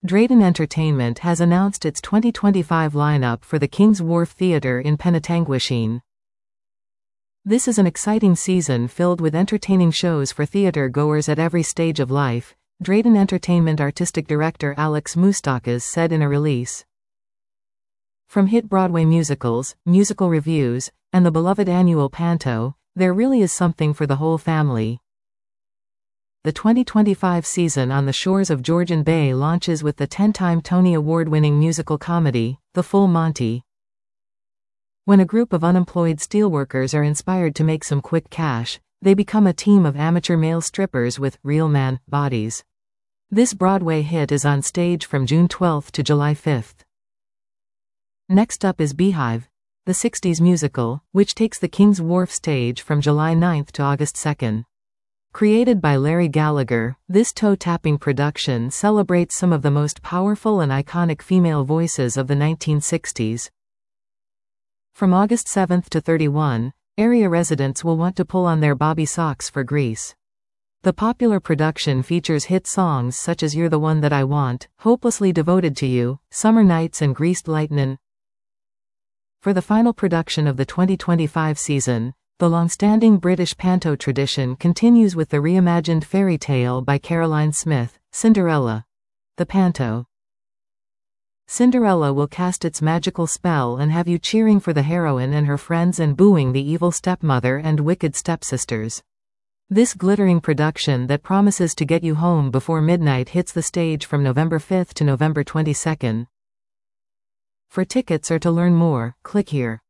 Drayton Entertainment has announced its 2025 lineup for the King's Wharf Theatre in Penetanguishene. This is an exciting season filled with entertaining shows for theatre goers at every stage of life, Drayton Entertainment Artistic Director Alex Moustakas said in a release. From hit Broadway musicals, musical reviews, and the beloved annual Panto, there really is something for the whole family. The 2025 season on the shores of Georgian Bay launches with the 10-time Tony Award-winning musical comedy, The Full Monty. When a group of unemployed steelworkers are inspired to make some quick cash, they become a team of amateur male strippers with real man bodies. This Broadway hit is on stage from June 12 to July 5. Next up is Beehive, the 60s musical, which takes the King's Wharf stage from July 9 to August 2. Created by Larry Gallagher, this toe-tapping production celebrates some of the most powerful and iconic female voices of the 1960s. From August 7 to 31, area residents will want to pull on their bobby socks for Grease. The popular production features hit songs such as You're the One That I Want, Hopelessly Devoted to You, Summer Nights and Greased Lightnin'. For the final production of the 2025 season, the long-standing British panto tradition continues with the reimagined fairy tale by Caroline Smith, Cinderella. The panto. Cinderella will cast its magical spell and have you cheering for the heroine and her friends and booing the evil stepmother and wicked stepsisters. This glittering production that promises to get you home before midnight hits the stage from November 5 to November 22. For tickets or to learn more, click here.